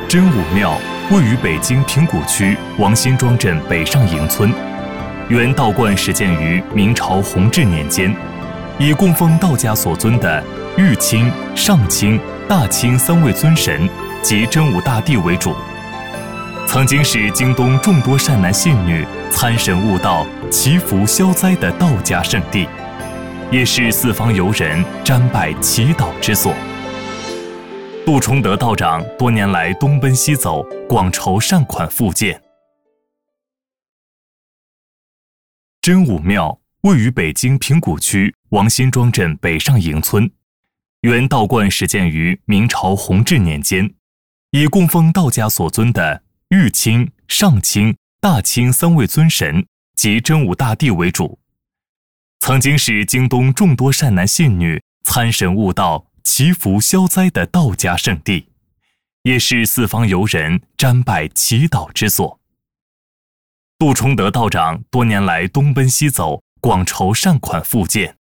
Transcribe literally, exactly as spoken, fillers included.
真武庙位于北京平谷区王辛庄镇北上营村，原道观始建于明朝弘治年间，以供奉道家所尊的玉清、上清、大清三位尊神及真武大帝为主，曾经是京东众多善男信女参神悟道、祈福消灾的道家圣地，也是四方游人瞻拜祈祷之所。杜崇德道长多年来东奔西走，广筹善款复建。真武庙位于北京平谷区王辛庄镇北上营村，原道观始建于明朝弘治年间，以供奉道家所尊的玉清、上清、大清三位尊神及真武大帝为主，曾经是京东众多善男信女参神悟道、祈福消灾的道家圣地，也是四方游人瞻拜祈祷之所。杜崇德道长多年来东奔西走，广筹善款复建。